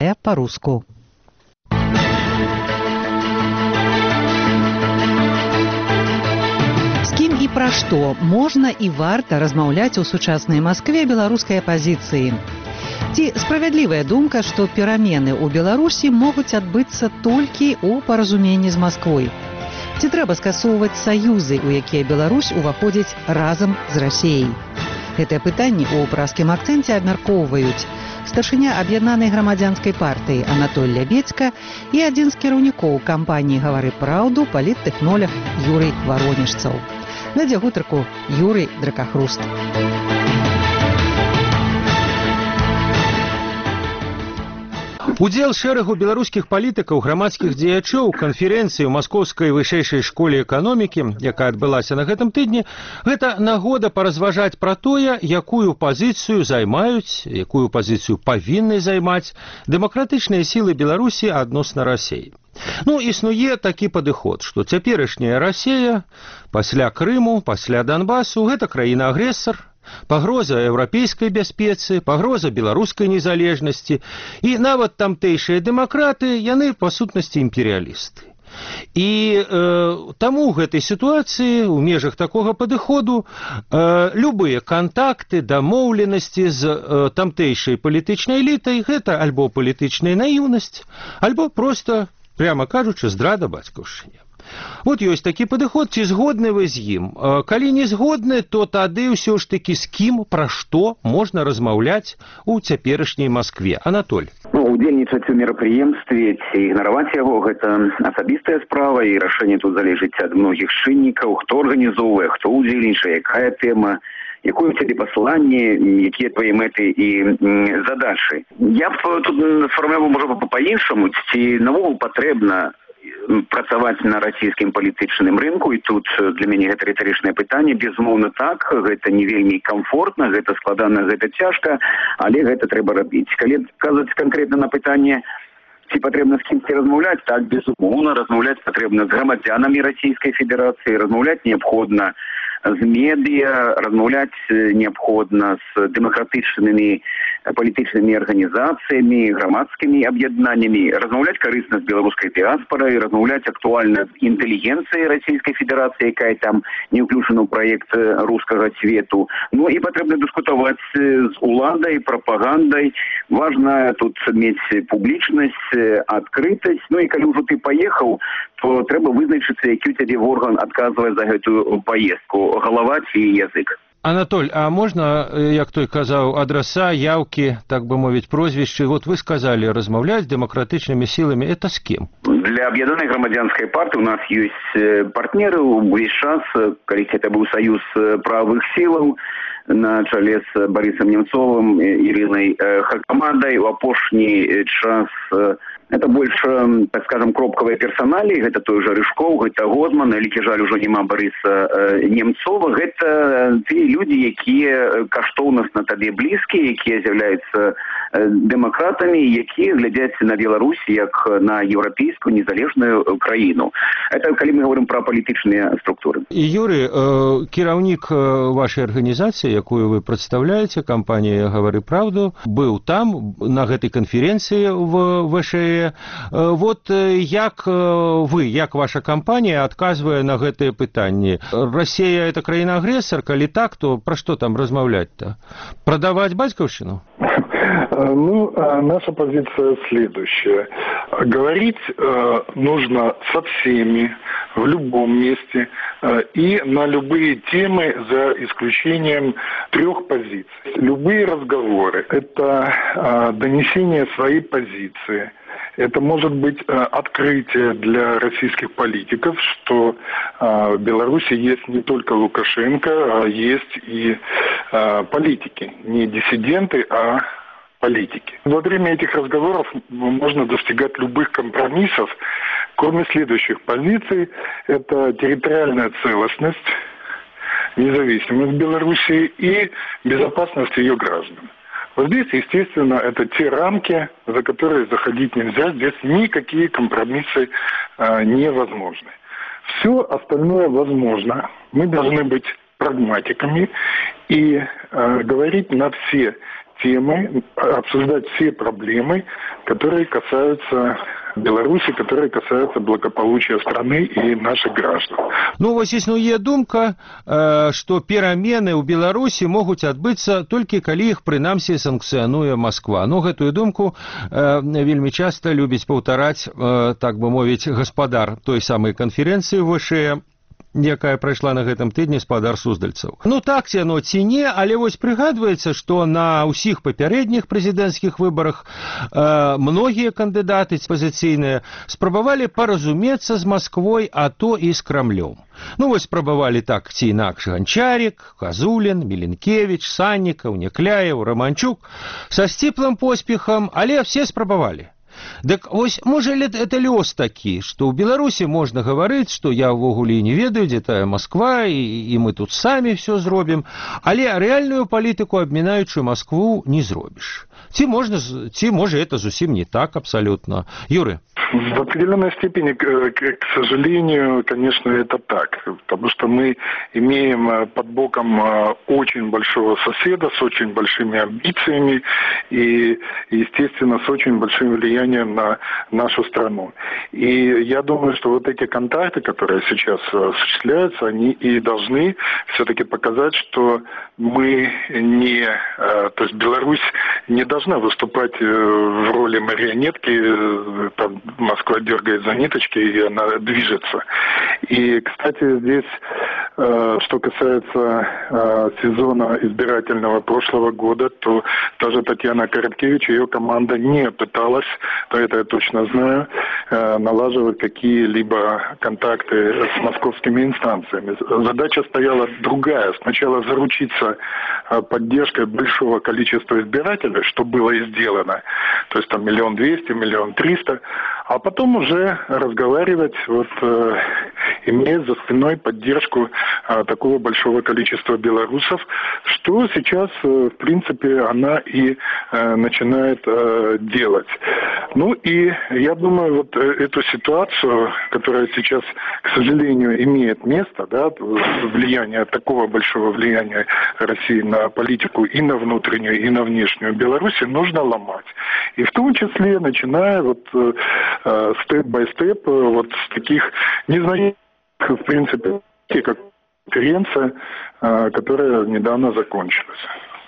По-руску. З кім і пра што можна і варта размаўляць у сучаснай Маскве беларускай апазіцыі. Ці справядлівая думка, што перамены ў Беларусі могуць адбыцца толькі ў паразуменні з Масквой? Ці трэба скасоўваць саюзы, у якія Беларусь уваходзіць разам з Расіяй? Гэтае пытанне ў празкім акцэнце абмяркоўваюць старшыня аб'яднанай грамадзянскай партыі Анатоль Лябедзька і адзін з кіраўнікоў кампаніі «Гавары праўду» паліттэхнолаг Юрый Варонежцаў. Вядзе гутарку Юрый Дракахруст. Удзел шэрагу беларускіх палітыкаў, грамадскіх дзеячоў канферэнцыі ў Маскоўскай вышэйшай школе эканомікі, якая адбылася на гэтым тыдні, гэта нагода паразважаць пра тое, якую пазіцыю займаюць, якую пазіцыю павінны займаць дэмакратычныя сілы Беларусі адносна Расіі. Існуе такі падыход, што цяперашняя Расія пасля Крыму, пасля Донбасу гэта краіна-агрэсар, пагроза еўрапейскай бяспецы, пагроза беларускай незалежнасці і нават тамтэйшыя дэмакраты, яны па сутнасці імперыялісты. І таму ў гэтай сітуацыі ў межах такога падыходу любыя кантакты, дамоўленасці з тамтэйшай палітычнай элітай гэта альбо палітычная наіўнасць, альбо проста, пряма кажучы, здрада бацькаўшчыне. Вот ёсць такі падыход, ці згодны вы з ім? Калі не згодны, то тады ўсё ж такі з кім, пра што можна размаўляць у цяперашняй Маскве? Анатоль. Удзельнічаць у мерапрыемстве ці ігнараваць яго – гэта асабістая справа, і рашэнне тут залежыць ад многіх чыннікаў, хто арганізоўвае, хто удзельнічае, якая тэма, якое у цябе пасланне, якія твае мэты і задачы. Я б тут сфармуляваў, можа, па-іншаму, ці навогул патрэбна працаваць на расійскім палітычным рынку, і тут для мяне гэта рытарычнае пытанне. Безумоўна, так, гэта не вельмі комфортна, гэта складана, гэта цяжка, але гэта трэба рабіць. Калі казаць канкрэтна на пытанне, ці патрэбна з кімсьці размаўляць, так, безумоўна, размаўляць патрэбна з грамадзянамі Расійскай Федэрацыі, размаўляць неабходна з медыа, размаўляць неабходна з дэмакратычнымі палітычнымі арганізацыямі, грамадскімі аб'яднаннямі, размаўляць карысна з беларускай дыаспорай, размаўляць актуальна з інтэлігенцыяй Расійскай Федэрацыі, якая там не ўключана ў праект рускага свету. І патрэбна дыскутаваць з уладай, прапагандай. Важна тут мець публічнасць, адкрытасць. І калі ўжо ты паехаў, то трэба вызначыцца, які ў цябе орган адказвае за гэтую паездку, галава ці язык. Анатоль, а можна, як той казаў, адраса, яўкі, так бы мовіць, прозвішчы? Вот вы сказалі, размаўляць з дэмакратычнымі сіламі. Это з кім? Для аб'яднанай грамадзянскай партыі у нас ёсць партнеры ўвесь час, калі гэта быў саюз правых сілаў на чале з Барысам Немцовым, Ірынай Хакамадай. У апошні час это больш, так скажем, кропкавыя персаналі, гэта той жа Рыжкоў, гэта Гозман, вялікі жаль, ужо няма Барыса Немцова. Гэта тыя людзі, якія каштоўнасна табе блізкія, якія з'яўляюцца дэмакратамі, якія глядзяць на Беларусь як на еўрапейскую незалежную краіну. Это калі мы говорим пра палітычныя структуры. І Юрый, кіраўнік вашай арганізацыі, якую вы прадстаўляеце, кампанія «Гавары праўду», быў там, на гэтай канферэнцыі в ВШЭ. Вот як вы, як ваша кампанія адказвае на гэтыя пытанні? Расія – это краіна-агрэсар? Калі так, то пра што там размаўляць-то? Прадаваць бацькаўшчыну? Наша позиция следующая. Говорить нужно со всеми, в любом месте и на любые темы, за исключением 3 позиций. Любые разговоры – это донесение своей позиции. Это может быть открытие для российских политиков, что в Беларуси есть не только Лукашенко, а есть и политики. Не диссиденты, а политики. Во время этих разговоров можно достигать любых компромиссов, кроме следующих позиций. Это территориальная целостность, независимость Беларуси и безопасность ее граждан. Вот здесь, естественно, это те рамки, за которые заходить нельзя. Здесь никакие компромиссы невозможны. Все остальное возможно. Мы должны быть прагматиками и говорить на все темы, обсуждать все проблемы, которые касаются Беларуси, которые касаются благополучия страны и наших граждан. Ну, вось існуе думка, што перамены ў Беларусі могуць адбыцца толькі калі іх прынамсі санкцыянуе Масква. Ну, гэтую думку вельмі часта любіць паўтараць, так бы мовіць, гаспадар той самай канферэнцыі ВШЭ, якая прайшла на гэтым тыдні, спадар Суздальцаў. Ну так яно ці не, але вось прыгадваецца, што на ўсіх папярэдніх прэзідэнцкіх выбарах многія кандыдаты пазіцыйныя спрабавалі паразумецца з Масквой, а то і з Крамлём. Ну вось спрабавалі так ці інакш Ганчарик, Казулін, Міленкевіч, Саннікаў, Някляеў, Раманчук са сціплым поспехам, але все спрабавалі. Дык вось, можа, это лёс такі, што ў Беларусі можна гаварыць, што я ўвогуле не ведаю, дзе тая Масква, і мы тут самі все зробім, але рэальную палітыку, абмінаючы Маскву, не зробіш. Ці можа, это зусім не так абсолютно. Юрий? В определенной степени, к сожалению, конечно, это так, потому что мы имеем под боком очень большого соседа с очень большими амбициями и, естественно, с очень большим влиянием на нашу страну. И я думаю, что вот эти контакты, которые сейчас осуществляются, они и должны все-таки показать, что мы не, то есть Беларусь не должна выступать в роли марионетки, там, Москва дергает за ниточки, и она движется. И, кстати, здесь, что касается сезона избирательного прошлого года, то даже Татьяна Короткевич, ее команда не пыталась, это я точно знаю, налаживать какие-либо контакты с московскими инстанциями. Задача стояла другая. Сначала заручиться поддержкой большого количества избирателей, что было и сделано. То есть там 1 200 000, 1 300 000. А потом уже разговаривать, вот, имея за спиной поддержку такого большого количества белорусов, что сейчас, в принципе, она и начинает делать. Ну и я думаю, вот эту ситуацию, которая сейчас, к сожалению, имеет место, да, влияние, такого большого влияния России на политику и на внутреннюю, и на внешнюю Беларуси, нужно ломать. И в том числе, начиная вот степ-бай-степ, вот с таких незначительных, в принципе, как конференция, которая недавно закончилась.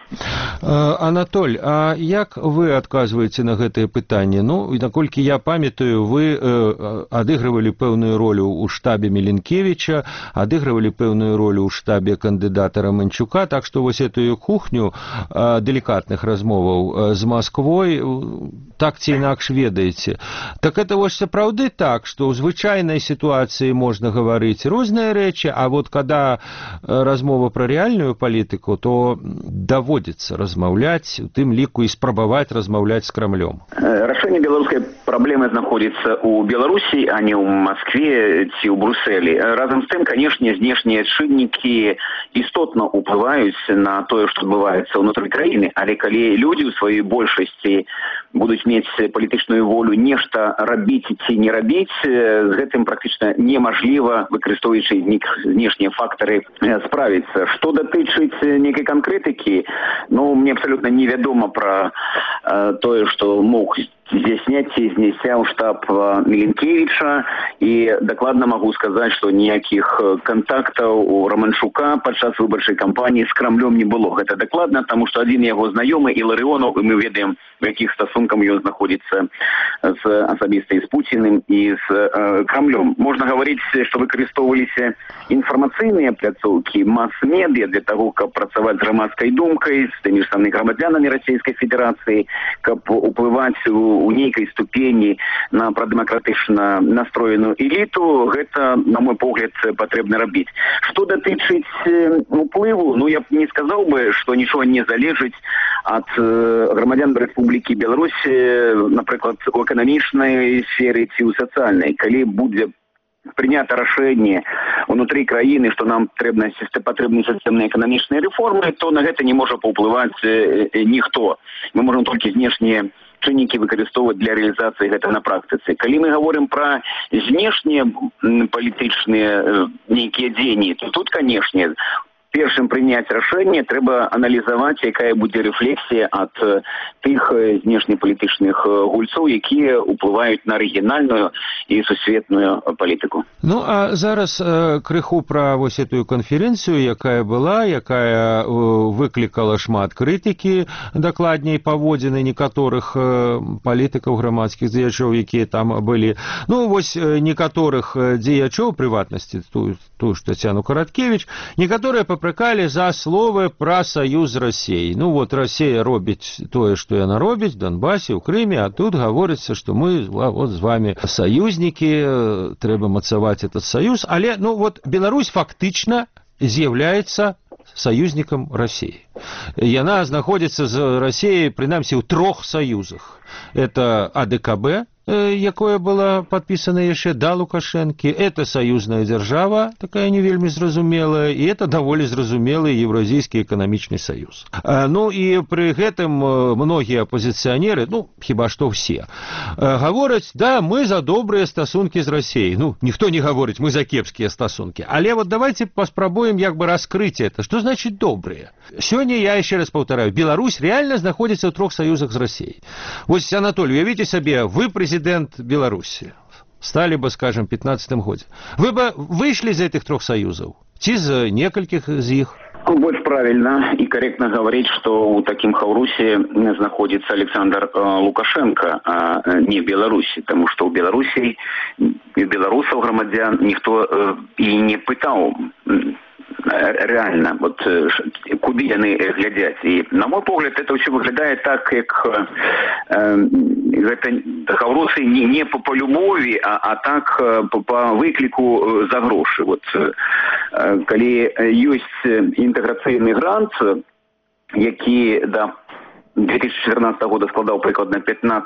Анатоль, а як вы адказваеце на гэтае пытанне? Ну, наколькі я памятаю, вы адыгрывалі пэўную ролю ў штабе Міленкевіча, адыгрывалі пэўную ролю ў штабе кандыдата Раманчука, так што вось эту кухню делікатных размоваў з Масквой так ці інакш ведаеце. Так это вось сапраўды так, што ў звычайнай сітуацыі можна гаварыць розныя рэчы, а вот када размова пра рэальную палітыку, то даводзіцца размаўляць, у тым ліку і спрабаваць размаўляць з Крамлём. Рашэнне беларускай праблемы знаходзіцца ў Беларусі, а не ў Маскве ці ў Брусэлі. Разам з тым, канешне, знешнія чыннікі істотна ўплываюць на тое, што адбываецца ўнутры краіны, але калі людзі ў сваёй большасці будуць мець палітычную волю нешта рабіць ці не рабіць, з гэтым практычна немажліва, выкарыстоўваючы знешнія фактары, справіцца. Што датычыць нейкай канкрэтыкі, ну, мне абсолютно невядома про тое, что мог здзяйсняць ці знясяў штаб Міленкевіча, і дакладна могу сказаць, што ніякіх контактаў у Раманчука падчас выбарчай кампаніі з Крамлём не было. Гэта дакладна, таму што адзін яго знаёмы Іларыонаў, і мы ведаем, у якіх стасунках ён знаходзіцца з асабіста і з Пуціным, і з Крамлём. Можна гаварыць, што выкарыстоўваліся інфармацыйныя пляцоўкі, мас-медыя для таго, каб працаваць з грамадскай думкай, з тымі ж самымі грамадзянамі Расійскай Федэрацыі, каб уплываць у нейкай ступені на прадэмакратычна настроеную эліту. Гэта, на мой погляд, патрэбна рабіць. Што датычыць уплыву, ну, я б не сказаў бы, што нічога не залежыць ад грамадзян Рэспублікі Беларусь, напрыклад, у эканамічнай сферы ці ў сацыяльнай. Калі будзе прынята рашэнне унутры краіны, што нам патрэбны сістэмныя эканамічныя рэформы, то на гэта не можа паўплываць ніхто. Мы можам толькі знешнія чыннікі выкарыстоўваць для рэалізацыі гэта на практыцы. Калі мы гаворым пра знешнія палітычныя нейкія дзеянні, то тут, канешне, першым прыняць рашэнне, трэба аналізаваць, якая будзе рэфлексія ад тых знешнепалітычных гульцоў, якія ўплываюць на рэгіянальную і сусветную палітыку. Ну, а зараз крыху пра вось этую канферэнцыю, якая была, якая выклікала шмат крытыкі, дакладней паводзіны некаторых палітыкаў, грамадскіх дзеячоў, якія там былі. Ну, вось некаторых дзеячоў, прыватнасці, тую ж Тацяну Караткевіч, некаторыя папракалі за словы пра саюз з Расіяй. Ну, вот Расія робіць тое, што яна робіць, в Донбасе, у Крыме, а тут гаворыцца, што мы вот з вами саюзнікі, трэба мацаваць этот саюз. Але, ну, вот Беларусь фактычна з'яўляецца саюзнікам Расіі. Яна знаходзіцца з Расіяй, прынамсі, ў 3 саюзах. Это АДКБ, якое было подписано яшчэ да Лукашэнкі, это саюзная дзяржава, такая не вельмі зразумелая, і это даволі зразумелы Еўразійскі эканамічны саюз. Ну і пры гэтым многія апозіцыянеры, ну, хіба што ўсе, гавораць, да, мы за добрыя стасункі з Расіяй. Ну, ніхто не гаворыць, мы за кепскія стасункі. Але вот давайте паспрабуем як бы раскрыть это. Что значит добрые? Сёння, я еще раз повторяю, Беларусь реально находится в 3 союзах с Россией. Вот, Анатолий, уявите себе, вы президент Беларуси, стали бы, скажем, в 2015 году. Вы бы вышли из этих 3 союзов? Ці з некалькіх из них? Больше правильно и корректно говорить, что у таким Хаурусе находится Александр Лукашенко, а не в Беларуси, потому что у Беларуси и белорусов громадян никто и не пытал реально, вот куды яны глядяць. І, на мой погляд, это ўсё выглядае так, як гэта хаўрусы не по любові, а так по выкліку за грошы. Вот, калі ёсць інтэграцыйны грант, які да 2014 года складаў прыкладна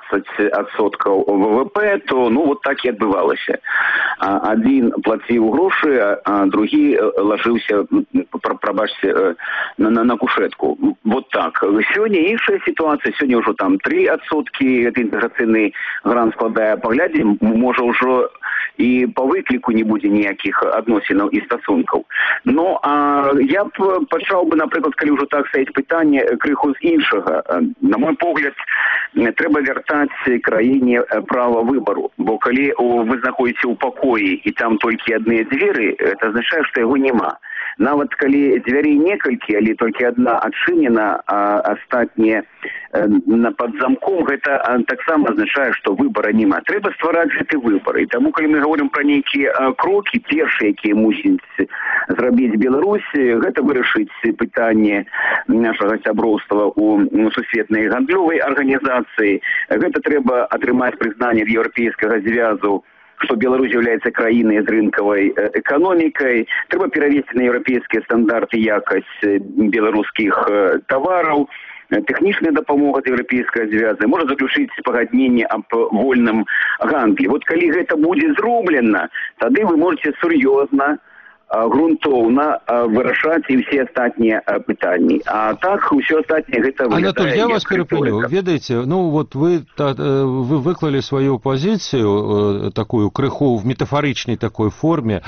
15% ВВП, то ну вот так і адбывалася. Адзін плаціў грошы, а другі лажыўся, прабачце, на кушетку. Вот так. Сёння іншая сітуацыя, сёння ўжо там 3% гэты інтэграцыйны грант складае. Паглядзім, можа ўжо і по выкліку не будзе ніякіх адносінаў і стасункаў. Ну, а я б пачаў бы, напрыклад, калі ўжо так стаіць пытанне, крыху з іншага. На мой погляд, трэба вяртаць краіне права выбару, бо калі вы знаходзіце ў пакоі і там толькі адныя дзверы, это азначае, што яго няма. Нават калі дзвярэй некалькі, але толькі адна адчынена, а астатнія пад замком, гэта таксама азначае, што выбара няма. Трэба ствараць гэты выбар. І таму, калі мы говорим про некие кроки, першие, якія мусіць зрабіць Беларусь, гэта вырашыць пытанне нашага сяброўства у сусветнай гандлёвай арганізацыі. Гэта трэба атрымаць прызнанне Еўрапейскага звязу, что Беларусь является краиной с рынковой экономикой. Трэба перавесці на еўрапейскія стандарты якасць беларускіх товараў. Тэхнічная дапамога ад Еўрапейскага звяза, можа заключыць пагадненне аб вольным гандлі. Вот калі гэта будзе зроблена, тады вы можете сур'ёзна, грунтоўна вырашаць і ўсе астатнія пытанні. А так, усё астатняе гэта выглядае... Анатоль, я вас перепыню. Ведаеце, ну вот вы выклалі сваю пазіцыю, такую крыху в метафорычнай такой форме,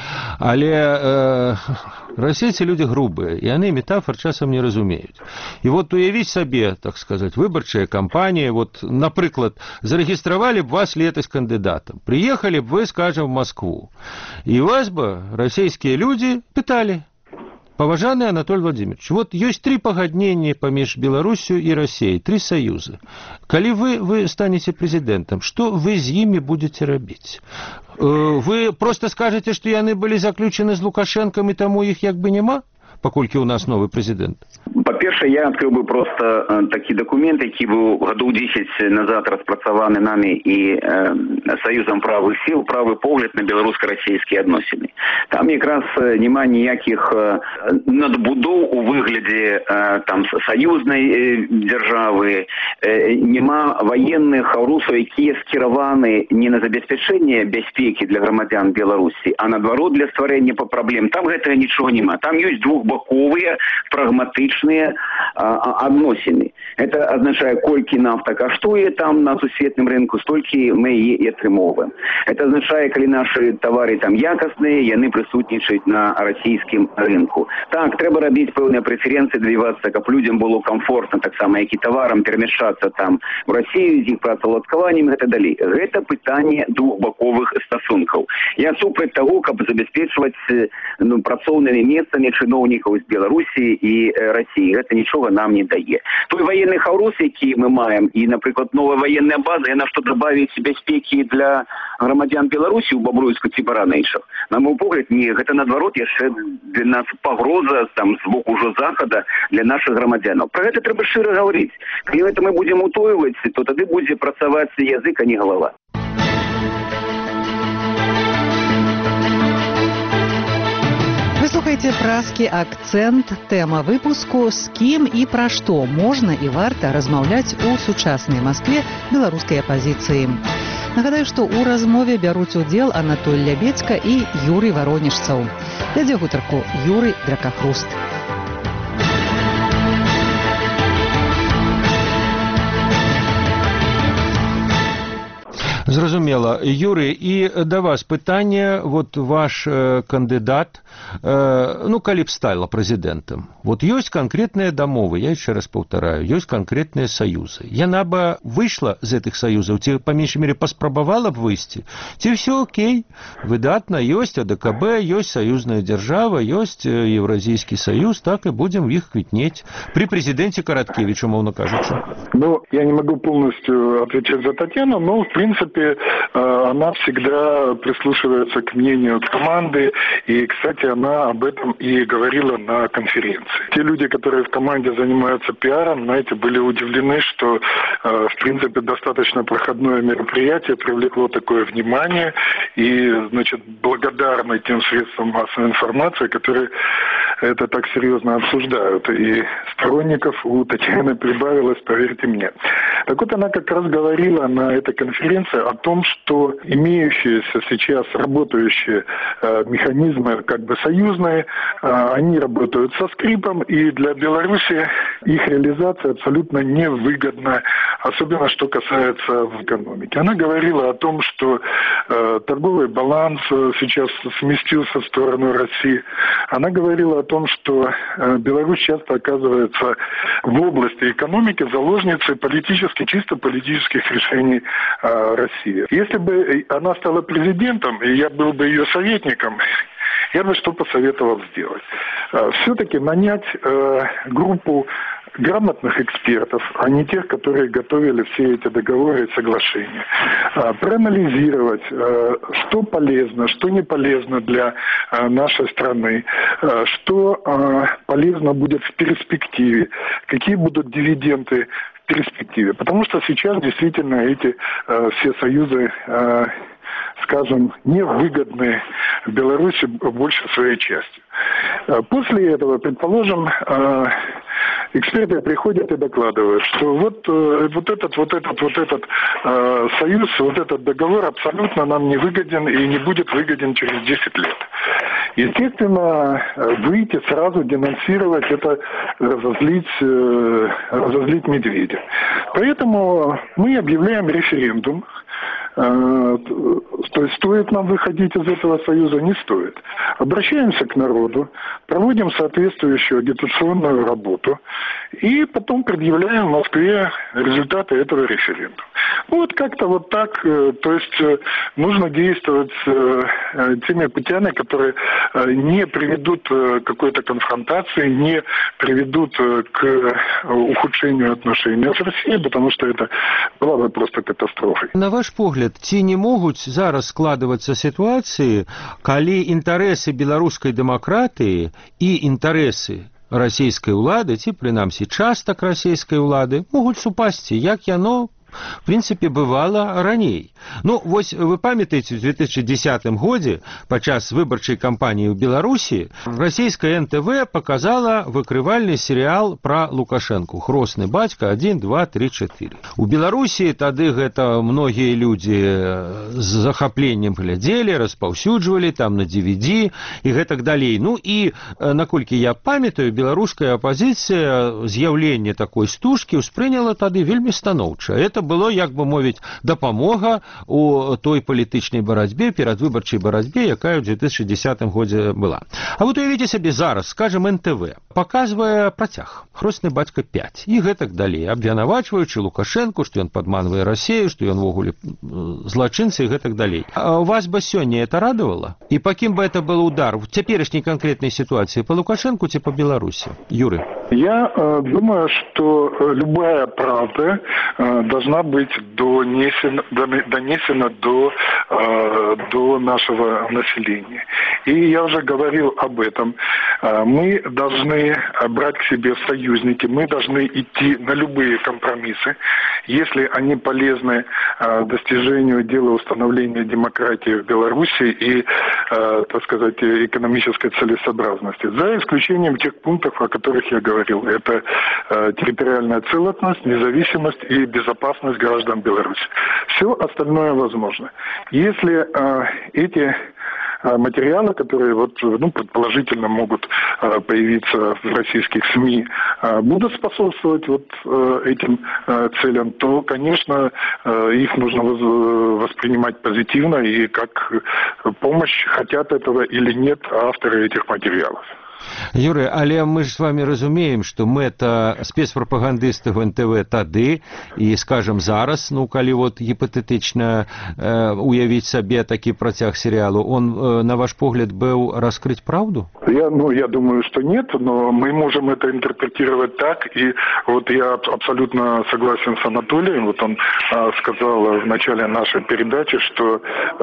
але расейцы люди грубыя, і яны метафор часам не разумеюць. І вот уявіць сабе, так сказать, выбарчая кампанія, вот, напрыклад, зарэгістравалі б вас летась кандыдатам, приехали б вы, скажем, в Москву, і вас бы расійскія люди пытали: «Поважанный Анатолий Владимирович, вот есть 3 погоднения паміж Беларусью и Россией, 3 союза. Калі вы станете президентом, что вы с ними будете рабіць? Вы просто скажете, что яны были заключены с Лукашенком, и тому их як бы нема, паколькі у нас новый президент? По-першае, я адкрыў бы просто такі дакумент, які быў гадоў 10 назад распрацаваны намі і Саюзам правых сіл, правы погляд на беларуска-расійскія адносіны. Там якраз няма ніякіх надбудоў у выглядзе там саюзнай дзяржавы, няма ваенных хаўрусаў, якія скіраваны не на забеспячэнне бяспекі для грамадзян Беларусі, а наадварот для стварэння праблем. Там гэтага нічога няма. Там ёсць двухбаковыя прагматычныя адносіны. Это азначае, колькі нафта каштуе там на сусветным рынку, столькі мы яе і атрымоўваем. Это азначае, калі нашы тавары там якасныя, яны прысутнічаюць на расійскім рынку. Так, трэба рабіць пэўныя прэферэнцыі, добівацца, каб людзям было комфортна, таксама як і таварам перамяшчацца там у Расію, з іх працаўладкаваннем і гэта далей. Гэта пытанне двухбаковых стасункаў. Я супраць таго, каб забяспечваць працоўнымі месцамі чыноўнікаў з Беларусі і Расіі. Гэта нічога нам не дае. Той военны хаос, які мы маем, і, напрыклад, новая военная база, яна што дабавіць бяспекі для грамадзян Беларусі ў Бабруйску ці Баранейшах? На мой погляд, не. Гэта, наадварот, яшчэ для нас пагроза там з боку ўжо захада для наших грамадзянаў. Пра гэта трэба шчыра гаварыць. Калі гэта мы будзем утойваць, то тады будзе працаваць язык, а не галава. Вы слухаеце празкі акцэнт, тэма выпуску «З кім і пра што можна і варта размаўляць у сучаснай Маскве беларускай апазіцыі». Нагадаю, што ў размове бяруць удзел Анатоль Лябедзька і Юрый Варонежцаў. Вядзе гутарку Юрый Дракахруст. Зразумела. Юрый, і да вас пытанне, вот ваш кандыдат, калі б стала прэзідэнтам. Вот ёсць канкрэтныя дамовы, я яшчэ раз паўтараю, ёсць канкрэтныя саюзы. Яна бы выйшла з гэтых саюзаў, ці па меншай мере паспрабавала б выйсці, ці ўсё окей, выдатна, ёсць АДКБ, ёсць саюзная дзяржава, ёсць Еўразійскі саюз, так і будзем в іх квітнець. При президенте Короткевичу, умовно кажучи. Я не могу полностью отвечать за Татьяну, но, в принципе, она всегда прислушивается к мнению команды, и, кстати, она об этом и говорила на конференции. Те люди, которые в команде занимаются пиаром, знаете, были удивлены, что, в принципе, достаточно проходное мероприятие привлекло такое внимание, и, значит, благодарны тем средствам массовой информации, которые это так серьезно обсуждают. И сторонников у Татьяны прибавилось, поверьте мне. Так вот, она как раз говорила на этой конференции о том, что имеющиеся сейчас работающие механизмы как бы союзные, они работают со скрипом, и для Беларуси их реализация абсолютно невыгодна, особенно что касается в экономике. Она говорила о том, что торговый баланс сейчас сместился в сторону России. Она говорила о том, что Беларусь часто оказывается в области экономики заложницей чисто политических решений России. Если бы она стала президентом, и я был бы ее советником, я бы что посоветовал сделать? Все-таки нанять группу грамотных экспертов, а не тех, которые готовили все эти договоры и соглашения. Проанализировать, что полезно, что не полезно для нашей страны, что полезно будет в перспективе, какие будут дивиденды в перспективе. Потому что сейчас действительно эти все союзы, скажем, невыгодны Беларуси больше своей частью. После этого, предположим, эксперты приходят и докладывают, что вот этот союз, вот этот договор абсолютно нам не выгоден и не будет выгоден через 10 лет. Естественно, выйти сразу, денонсировать, это разозлить медведя. Поэтому мы объявляем референдум. То есть стоит нам выходить из этого союза, не стоит. Обращаемся к народу, проводим соответствующую агитационную работу и потом предъявляем в Москве результаты этого референдума. Вот как-то вот так, то есть нужно действовать теми путями, которые не приведут к какой-то конфронтации, не приведут к ухудшению отношений с Россией, потому что это была бы просто катастрофой. На ваш погляд, ці не могуць зараз складвацца сітуацыі, калі інтарэсы беларускай дэмакратыі і інтарэсы расійскай улады, ці прынамсі частак расійскай улады, могуць супасці, як яно в прынцыпе, бывала раней. Ну, вось вы памятаеце, у 2010 годзе падчас выбарчай кампаніі ў Беларусі расійская НТВ показала выкрывальны серыял пра Лукашэнку. Хросны бацька 1, 2, 3, 4. У Беларусі тады гэта многія людзі з захапленнем глядзелі, распаўсюджвалі там на DVD і гэтак далей. Ну і, наколькі я памятаю, беларуская апазіцыя з'яўленне такой стужкі ўспрыняла тады вельмі станоўча. Это было, як бы мовіць, дапамога у той палітычнай барацьбе, перадвыбарчай барацьбе, якая ў 2010 годзе была. А вот уявіце сабе зараз, скажем, НТВ паказвае працяг «Хросны бацька 5» і гэтак далей, абвінавачваючы Лукашэнку, што ён падманвае Расію, што ён ввогуле злачынцы і гэтак далей. А вас бы сёння это радовало? И по кім бы это был удар в теперешней конкретной ситуации, по Лукашенку ти по Беларуси? Юрий. Я думаю, что любая правда должна быть донесена до нашего населения. И я уже говорил об этом. Мы должны брать к себе союзники, мы должны идти на любые компромиссы, если они полезны достижению дела установления демократии в Беларуси и, так сказать, экономической целесообразности. За исключением тех пунктов, о которых я говорил. Это территориальная целостность, независимость и безопасность граждан Беларуси. Все остальное возможно. Если эти материалы, которые предположительно могут появиться в российских СМИ, будут способствовать этим целям, то, конечно, их нужно воспринимать позитивно и как помощь, хотят этого или нет авторы этих материалов. Юрий, але мы ж с вами разумеем, что мэта спецпрапагандыстаў НТВ тады і, скажем, зараз, ну, калі вот гіпатэтычна уявіць сабе такі працяг сериалу, он, на ваш погляд, был раскрыть правду? Я думаю, что нет, но мы можем это интерпретировать так, и вот я абсолютно согласен с Анатолием, вот он сказал в начале нашей передачи, что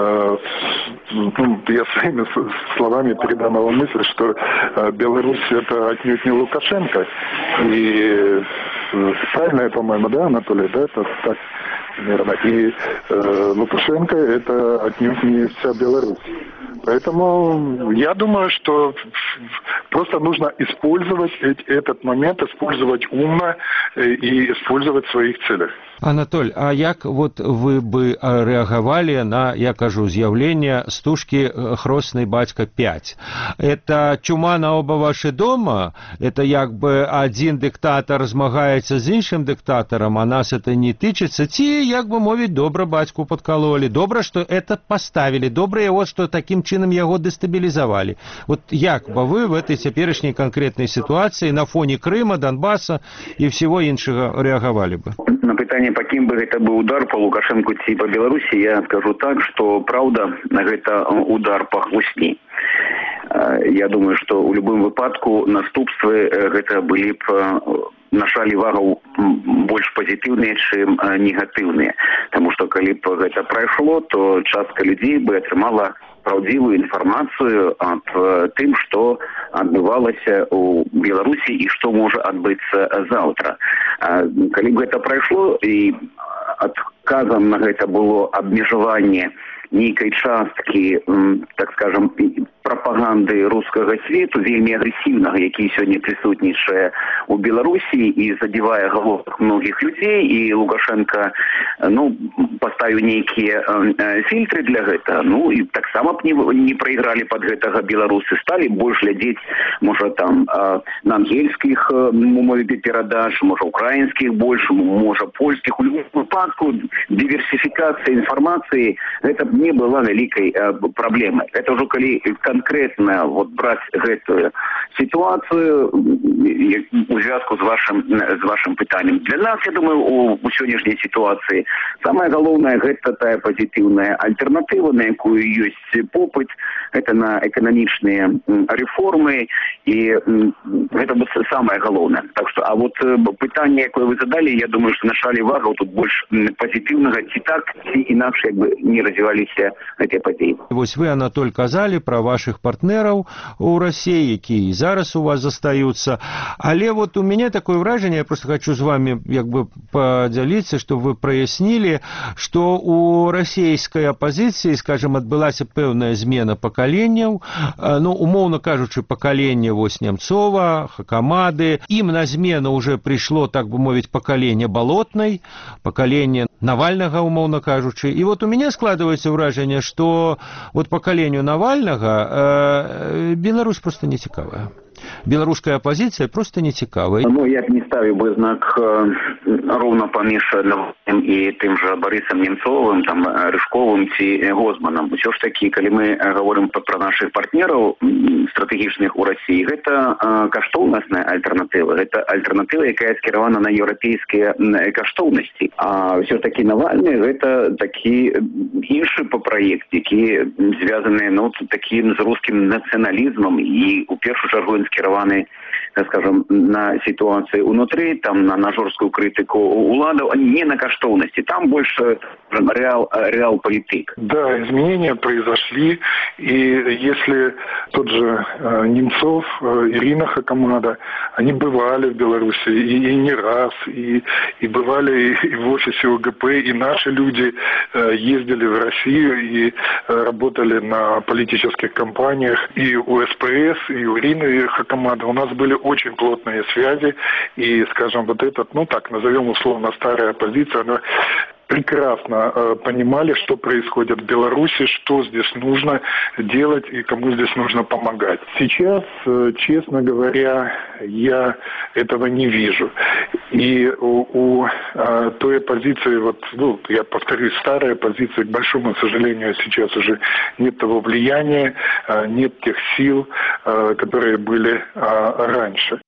я своими словами передам его мысль, что Беларусь это отнюдь не Лукашенко. И правильно я, по-моему, да, Анатолий, да, это так, наверное. И Лукашенко это отнюдь не вся Беларусь. Поэтому я думаю, что просто нужно использовать этот момент, использовать умно и использовать в своих целях. Анатоль, а як вот вы бы реагировали на, я кажу, з'явление стужки «Хросный батька 5»? Это чума на оба ваши дома? Это як бы один диктатор змагається з іншим диктатором, а нас это не тычется? Ці, як бы мовить, добра батьку подкололи. Добро, что это поставили. Добро его, что таким чином его дестабилизовали. Вот як бы вы в этой теперешней конкретной ситуации на фоне Крыма, Донбасса и всего іншого реагировали бы? На пытанне, по кім бы гэта быў удар по Лукашенку ці по Беларусі, я скажу так, что праўда, гэта удар по хвосні. Я думаю, что ў любым выпадку наступствы гэта былі б на шалі вагаў больш пазітыўныя, чым негатыўныя. Таму што калі б гэта прайшло, то частка людзей бы атрымала праўдзівую інфармацыю аб тым, што адбывалася ў Беларусі і што можа адбыцца заўтра. Калі б гэта прайшло і адказам на гэта было абмежаванне нейкай часткі, так скажем, прапаганды рускага свету, вельмі агрэсіўнага, які сёння прысутнічае ў Беларусі і задевае галовах многіх людзей, і Лукашенко, паставіў нейкія фильтры для гэта, і таксама б не прайгралі пад гэтага беларусы, сталі больш глядзець, можа, там, на ангельскіх мове перадач, можа, украінскіх больш, можа, польскіх. У любым выпадку диверсификация информации это не была великой проблемой. Это уже коли конкретно брать эту ситуацию у звязку с вашим питанием. Для нас, я думаю, у сегодняшней ситуации самое главное это та позитивная альтернатива, на якую есть попыт, это на экономичные реформы, и это самое главное. Так что, а питание, якое вы задали, я думаю, что на шалі вагаў тут больше позитивного, ці так, ці інакше, не развіваліся гэтыя падзеі. Вось вы, Анатоль, казалі пра вашых партнераў у России, якія і зараз у вас застаюцца. Але вот у меня такое выражение, я просто хочу с вами как бы поделиться, чтобы вы прояснили, что у российской оппозиции, скажем, отбылась пэўная змена пакаленняў, ну, умоўно кажучы, пакаленне вось Немцова, Хакамады, им на змену уже пришло, так бы мовить, поколение Болотной, поколение Навального, умоўно кажучы. И вот у меня складывается выражение, что вот поколению Навального Беларусь просто не цікавая. Беларуская апозіцыя просто не цікавая. Ну, я б не ставіў бы знак роўна паміж Навальным і тым жа Барысам Немцовым, там, Рыжковым ці Гозманам. Усё ж такі, калі мы гаворым пра нашых партнераў стратэгічных у Расіі, гэта каштоўнасная альтэрнатыва. Гэта альтэрнатыва, якая скіравана на еўрапейскія каштоўнасці. А ўсё ж такі Навальны гэта такі іншы праект, які звязаны, ну, такім з рускім нацыяналізмам і у першую чаргу скіраваны, скажем, на ситуации внутри, там на жорсткую критику уладов, не на каштовности, там больше реал политик. Да, изменения произошли, и если тот же Немцов, Ирина Хакамада, они бывали в Беларуси и не раз, и бывали и в офисе ОГП, и наши люди ездили в Россию и работали на политических кампаниях и у СПС, и у Ирины Хакамады. У нас были очень плотные связи, и, скажем, вот этот, ну так, назовем условно старая оппозиция, она прекрасно понимали, что происходит в Беларуси, что здесь нужно делать и кому здесь нужно помогать. Сейчас, честно говоря, я этого не вижу. И у той оппозиции, вот, ну, я повторюсь, старой оппозиции, к большому сожалению, сейчас уже нет того влияния, нет тех сил, которые были раньше.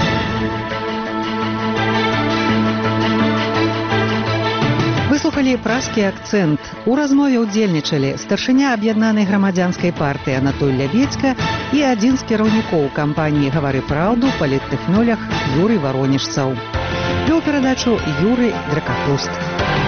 Выслухалі пражскі акцэнт. У размове ўдзельнічалі старшыня аб'яднанай грамадзянскай партыі Анатоль Лябедзька і адзін з кіраўнікоў кампаніі «Гавары праўду» паліттэхнолаг Юрый Варонежцаў. Вёў перадачу Юрый Дракахруст.